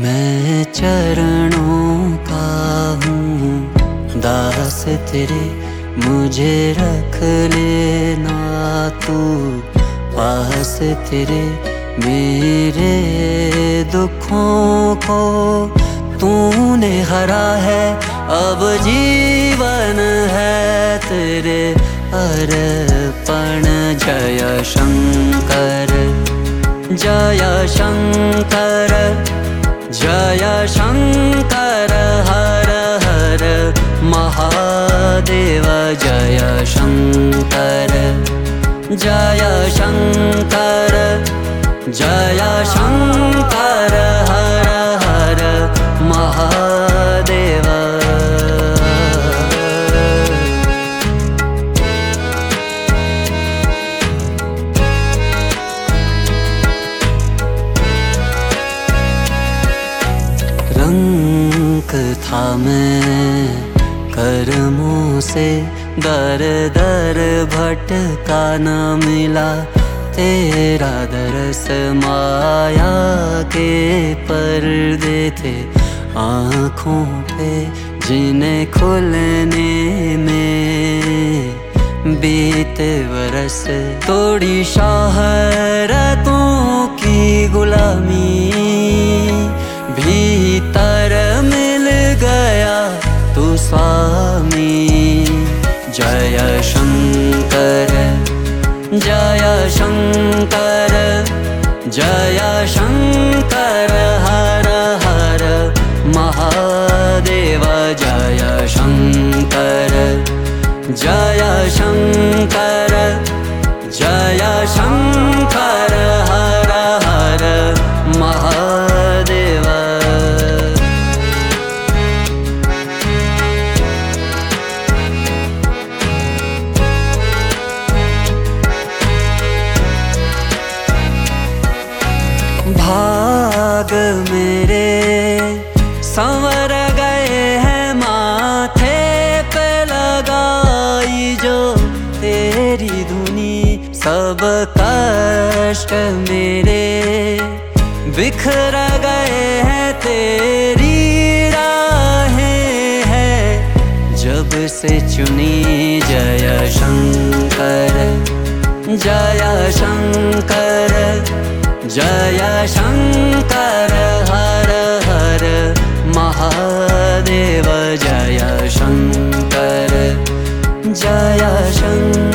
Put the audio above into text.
मैं चरणों का हूँ दास तेरे, मुझे रख लेना तू पास तेरे। मेरे दुखों को तूने हरा है, अब जीवन है तेरे अर्पण। जय शंकर जय शंकर जय शंकर, हर हर महादेव। जय शंकर जय शंकर जय शंकर, हर हर महादेव। रंग था मैं कर्मों से, दर दर भटका न मिला तेरा दरस। माया के पर्दे थे आँखों पे, जिन्हें खुलने में बीते बरस। तोड़ी शोहरतों की गुलामी, भीतर मिल गया तू स्वामी। जय शंकर जय शंकर जय शंकर, हर हर महादेव। जय शंकर जय शंकर जय शंकर, हर हर महादेव। भाग मेरे संवर गए हैं, माथे पे लगाई जो तेरी धुनी। सब कष्ट मेरे बिखर गए हैं, तेरी राहें हैं जब से चुनी। जय शंकर जय शंकर जय शंकर, हर हर महादेव। जय शंकर जय शंकर।